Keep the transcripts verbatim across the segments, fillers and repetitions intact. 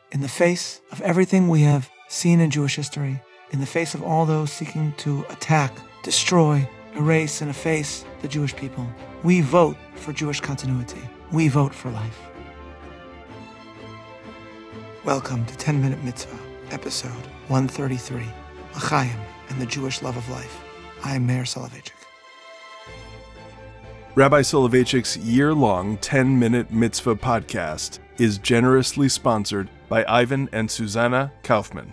In the face of everything we have seen in Jewish history, in the face of all those seeking to attack, destroy, erase, and efface the Jewish people, we vote for Jewish continuity. We vote for life. Welcome to ten minute Mitzvah, episode one thirty-three, L'chaim and the Jewish Love of Life. I am Meir Soloveichik. Rabbi Soloveitchik's year-long ten minute Mitzvah podcast is generously sponsored by Ivan and Susanna Kaufman.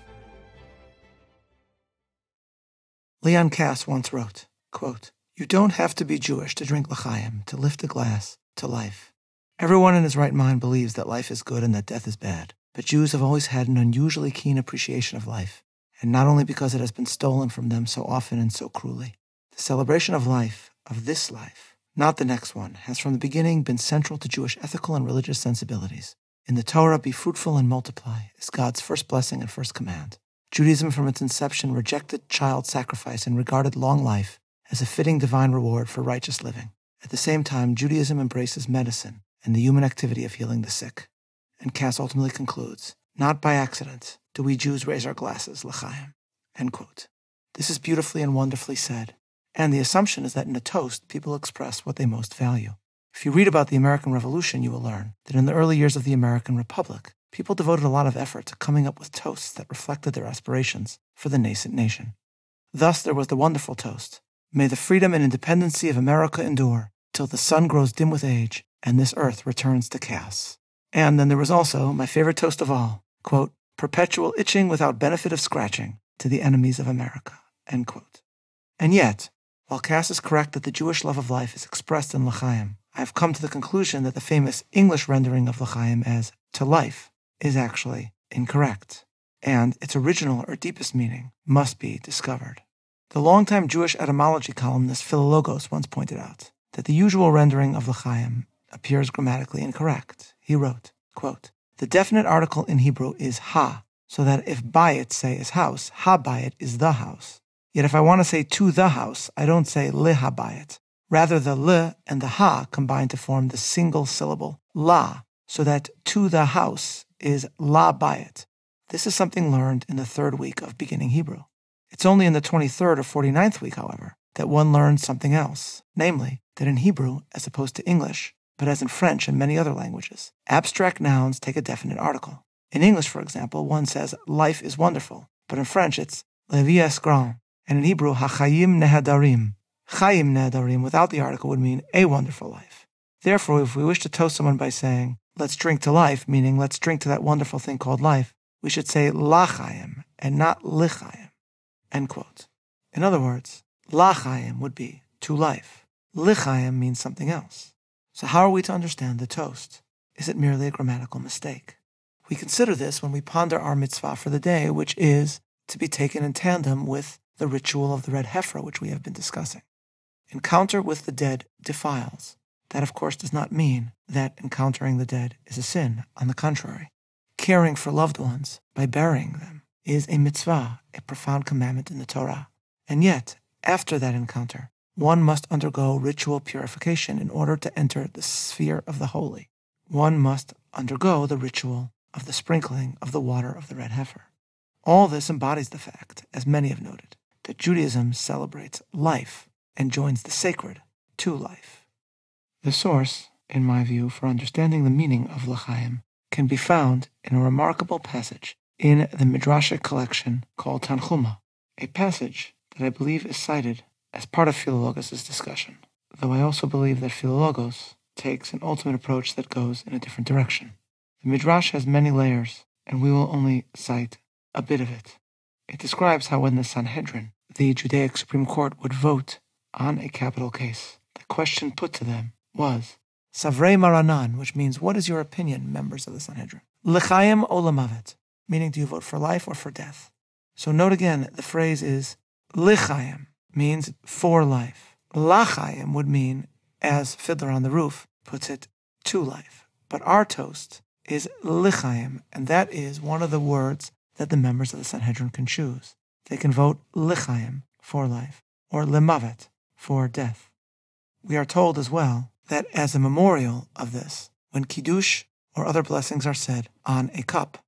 Leon Kass once wrote, quote, "You don't have to be Jewish to drink l'chaim, to lift a glass to life. Everyone in his right mind believes that life is good and that death is bad. But Jews have always had an unusually keen appreciation of life, and not only because it has been stolen from them so often and so cruelly. The celebration of life, of this life, not the next one, has from the beginning been central to Jewish ethical and religious sensibilities. In the Torah, be fruitful and multiply is God's first blessing and first command. Judaism from its inception rejected child sacrifice and regarded long life as a fitting divine reward for righteous living. At the same time, Judaism embraces medicine and the human activity of healing the sick." And Kass ultimately concludes, "Not by accident do we Jews raise our glasses, l'chaim." End quote. This is beautifully and wonderfully said, and the assumption is that in a toast, people express what they most value. If you read about the American Revolution, you will learn that in the early years of the American Republic, people devoted a lot of effort to coming up with toasts that reflected their aspirations for the nascent nation. Thus, there was the wonderful toast, "May the freedom and independency of America endure till the sun grows dim with age and this earth returns to chaos." And then there was also my favorite toast of all, quote, "Perpetual itching without benefit of scratching to the enemies of America," end quote. And yet, while Kass is correct that the Jewish love of life is expressed in l'chaim, I have come to the conclusion that the famous English rendering of l'chaim as to life is actually incorrect, and its original or deepest meaning must be discovered. The longtime Jewish etymology columnist Philologos once pointed out that the usual rendering of l'chaim appears grammatically incorrect. He wrote, quote, "The definite article in Hebrew is ha, so that if bayit say is house, ha bayit is the house. Yet if I want to say to the house, I don't say le ha bayit. Rather, the le and the ha combine to form the single syllable la, so that to the house is la bayit. This is something learned in the third week of beginning Hebrew. It's only in the twenty-third or forty-ninth week, however, that one learns something else, namely, that in Hebrew, as opposed to English, but as in French and many other languages, abstract nouns take a definite article. In English, for example, one says, life is wonderful, but in French it's la vie est grande, and in Hebrew, ha-chayim nehadarim. Chayim nehadarim without the article would mean a wonderful life. Therefore, if we wish to toast someone by saying, let's drink to life, meaning let's drink to that wonderful thing called life, we should say lachayim and not lichayim. End quote. In other words, lachayim would be to life. Lichayim means something else. So how are we to understand the toast? Is it merely a grammatical mistake? We consider this when we ponder our mitzvah for the day, which is to be taken in tandem with the ritual of the red heifer, which we have been discussing. Encounter with the dead defiles. That, of course, does not mean that encountering the dead is a sin. On the contrary, caring for loved ones by burying them is a mitzvah, a profound commandment in the Torah. And yet, after that encounter, one must undergo ritual purification in order to enter the sphere of the holy. One must undergo the ritual of the sprinkling of the water of the red heifer. All this embodies the fact, as many have noted, that Judaism celebrates life and joins the sacred to life. The source, in my view, for understanding the meaning of l'chaim can be found in a remarkable passage in the Midrashic collection called Tanchuma, a passage that I believe is cited as part of Philologos' discussion, though I also believe that Philologos takes an ultimate approach that goes in a different direction. The Midrash has many layers, and we will only cite a bit of it. It describes how when the Sanhedrin, the Judaic Supreme Court, would vote on a capital case, the question put to them was, Savrei Maranan, which means, what is your opinion, members of the Sanhedrin? L'chaim o l'mavet, meaning do you vote for life or for death? So note again, the phrase is l'chaim, means for life. L'chaim would mean, as Fiddler on the Roof puts it, to life. But our toast is l'chaim, and that is one of the words that the members of the Sanhedrin can choose. They can vote l'chaim, for life, or l'mavet, for death. We are told as well that as a memorial of this, when kiddush or other blessings are said on a cup,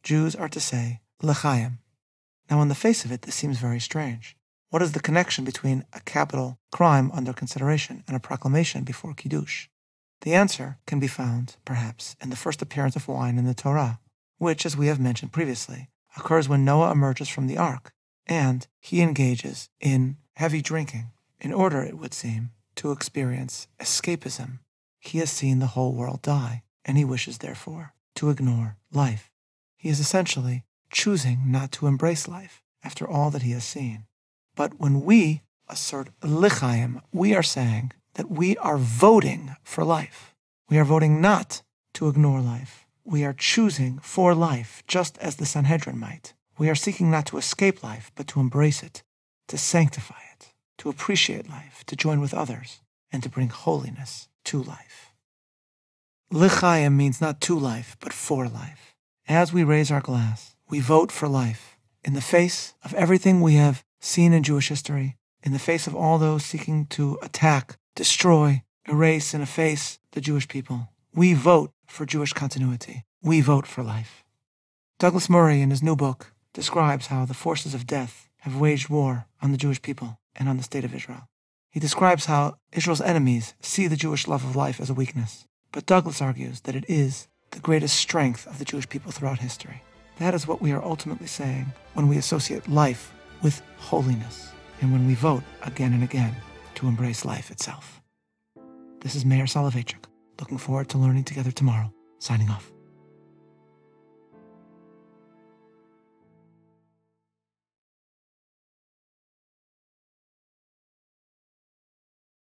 Jews are to say L'chaim. Now, on the face of it, this seems very strange. What is the connection between a capital crime under consideration and a proclamation before Kiddush? The answer can be found, perhaps, in the first appearance of wine in the Torah, which, as we have mentioned previously, occurs when Noah emerges from the ark, and he engages in heavy drinking, in order, it would seem, to experience escapism. He has seen the whole world die, and he wishes, therefore, to ignore life. He is essentially choosing not to embrace life after all that he has seen. But when we assert L'chaim, we are saying that we are voting for life. We are voting not to ignore life. We are choosing for life, just as the Sanhedrin might. We are seeking not to escape life, but to embrace it, to sanctify it, to appreciate life, to join with others, and to bring holiness to life. L'chaim means not to life, but for life. As we raise our glass, we vote for life. In the face of everything we have seen in Jewish history, in the face of all those seeking to attack, destroy, erase, and efface the Jewish people, we vote for Jewish continuity. We vote for life. Douglas Murray, in his new book, describes how the forces of death have waged war on the Jewish people and on the state of Israel. He describes how Israel's enemies see the Jewish love of life as a weakness, but Douglas argues that it is the greatest strength of the Jewish people throughout history. That is what we are ultimately saying when we associate life with holiness, and when we vote again and again to embrace life itself. This is Meir Soloveichik, looking forward to learning together tomorrow, signing off.